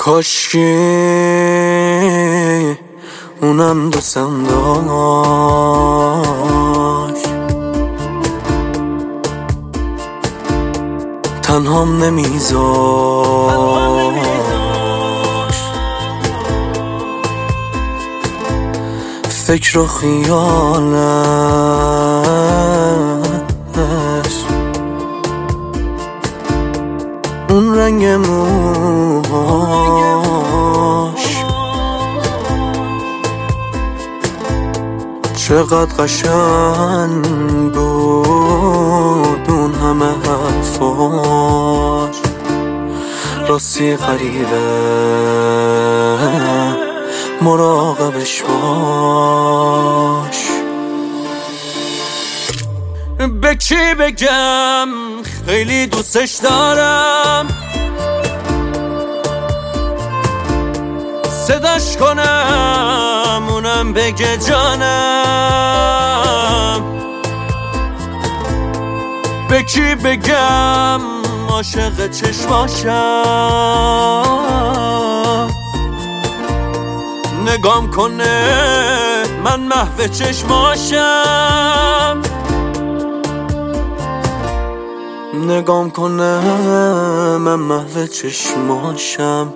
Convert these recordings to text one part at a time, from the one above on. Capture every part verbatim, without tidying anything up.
کاشکی اونم دوستم داشت، تنهام نمیذاشت، فکر و خیالش اون رنگ موهاش چقدر قشنگ بود، اون همه حرفاش راستی غریبه، مراقبش باش. به کی بگم خیلی دوستش دارم، صداش کنم اونم بگه جانم. به کی بگم عاشق چشماشم، نگام کنه من محو چشماشم، نگام کنه من محو چشماشم.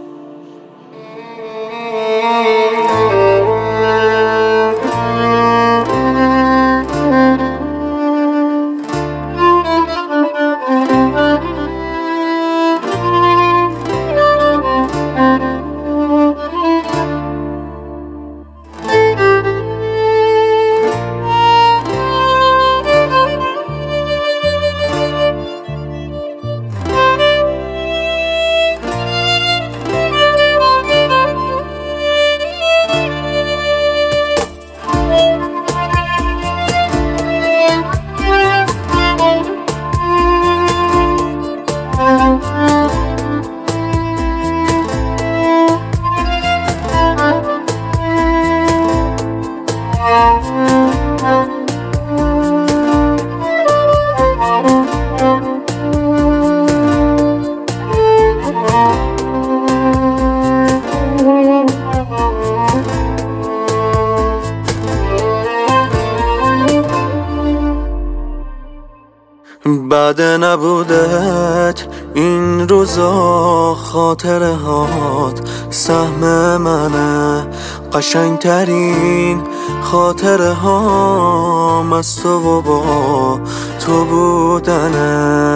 بعد نبودت این روزا خاطره هات سهم منه، قشنگ ترین خاطره هام از تو و با تو بودنه.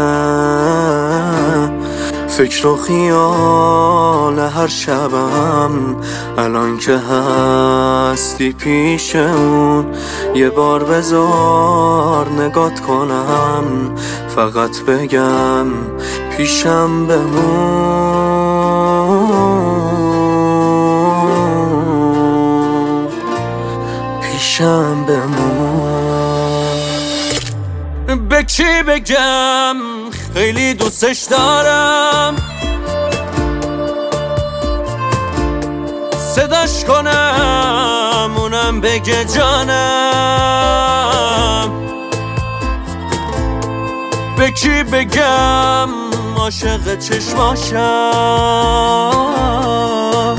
فکر و خیال هر شبم الان که هستی پیشمون، یه بار بذار نگات کنم، فقط بگم پیشم بمون، پیشم بمون. به کی بگم خیلی دوستش دارم، صداش کنم اونم بگه جانم. به کی بگم عاشق چشماشم،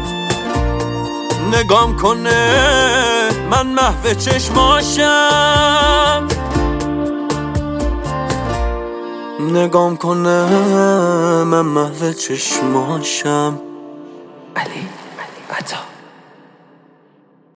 نگام کنه من محو چشماشم، نگام کنه من محو چشماشم. علی علی عطا